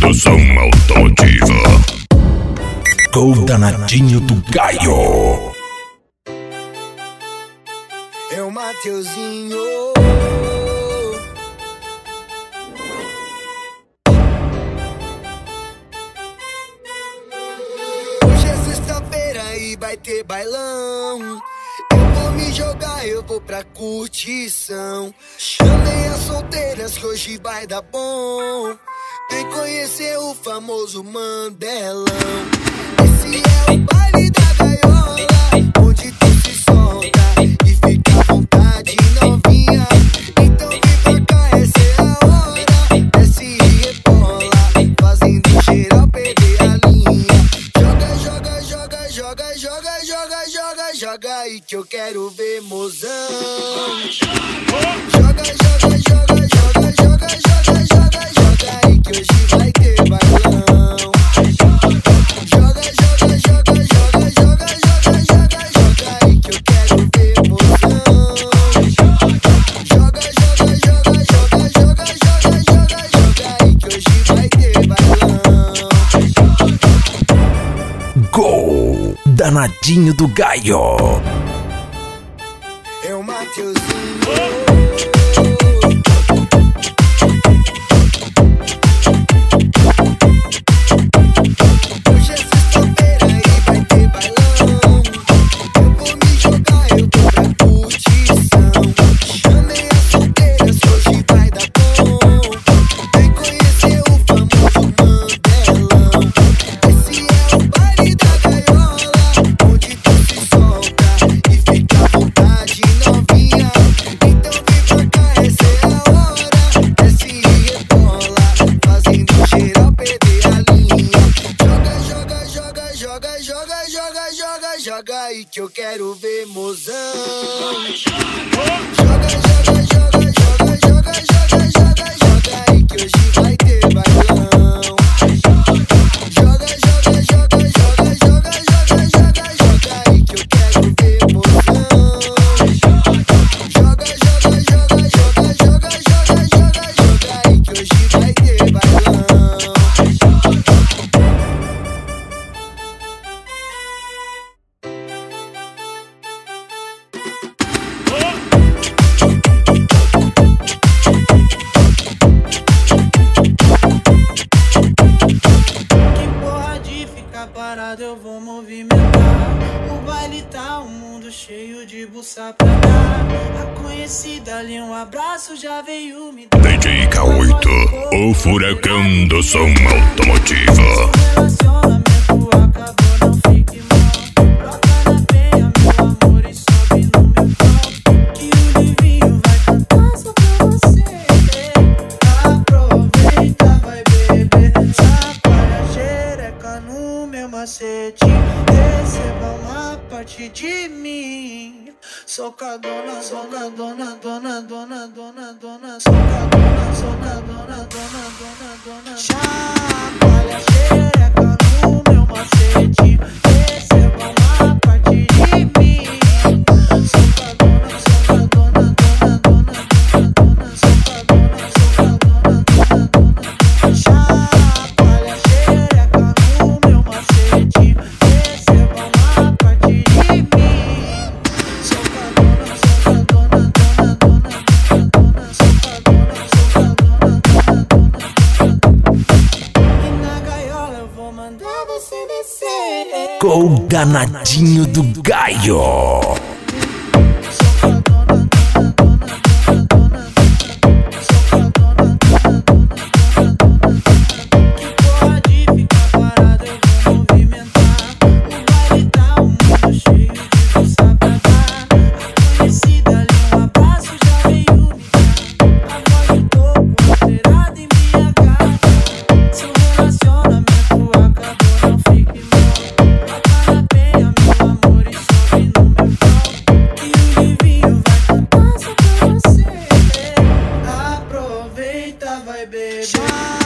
Condução automotiva. Gol danadinho do Gaio. É o Mateuzinho. Hoje é sexta-feira e vai ter bailão. Eu vou me jogar, eu vou pra curtição. Chamei as solteiras que hoje vai dar bom. Vem conhecer o famoso Mandelão. Esse é o baile da gaiola, onde tu se solta e fica à vontade, novinha. Então vem pra cá, essa é a hora. Desce e rebola, fazendo geral perder a linha. Joga, joga, joga, joga, joga, joga, joga, joga aí que eu quero ver mozão. Joga, joga, joga, joga, joga, joga, joga, joga aí que hoje vai ter bailão. Joga, joga, joga, joga, joga, joga, joga, joga aí que eu quero ver mozão. Joga, joga, joga, joga, joga, joga, joga, joga aí que hoje vai ter bailão. Gol danadinho do Gaio. É o Mateuzinho. Hoje é sexta-feira e vai ter bailão. Eu vou me jogar, eu vou pra curtição. Chamei as solteiras que hoje vai dar bom. Vem conhecer o famoso Mandelão. Esse é o baile da gaiola, onde tu se solta e fica à vontade, novinha. Então vem pra cá, essa é a hora. Desce e rebola, fazendo geral perder a linha. Joga, joga, joga, joga, joga, joga, joga, joga aí que eu quero ver mozão. Joga, joga, joga, joga, joga, joga, joga, joga aí que hoje vai ter bailão. Joga, joga, joga, joga, joga, joga, joga, joga aí que eu quero ver mozão. Joga, joga, joga, joga, joga, joga, joga, joga aí que hoje vai ter bailão. Que porra de ficar parado, eu vou movimentar. O baile tá um mundo cheio de buça pra dar. A conhecida ali, um abraço já veio me dar. DJ K8, o furacão do som automotiva. Relacionamento acabou, não fique mal. Troca na penha, meu amor, e sobe no meu pau. Que o Livinho vai cantar só pra você. Aproveita, vai beber. Chacoalha a xereca no meu macete. Receba uma parte de mim. Socadona, dona, dona, dona, dona, dona, dona. Socadona, dona, dona, dona, dona, dona. Chacoalha a xereca no meu macete. Receba uma parte de mim. Socadona, socadona, dona, dona, dona, dona. Socadona, socadona, dona, dona. Chacoalha a xereca no meu macete. Receba uma parte de mim. Socadona, socadona, dona, dona, dona, dona. Socadona, socadona, dona, dona, dona. E na gaiola eu vou mandar você descer. Gol danadinho do Gaio. Socadona, dona, dona, dona, dona, dona. Socadona, dona, dona, dona, dona. Que porra de ficar parado, eu vou movimentar. O baile tá um mundo cheio de buça pra dar. A conhecida ali, um abraço já veio me dar. A voz de topo alterada, embriagada. Seu relacionamento acabou, não fique mal. Troca na penha, meu amor, e sobe no meu pau. Que o Livinho vai cantar só pra você. Aproveita, vai beber.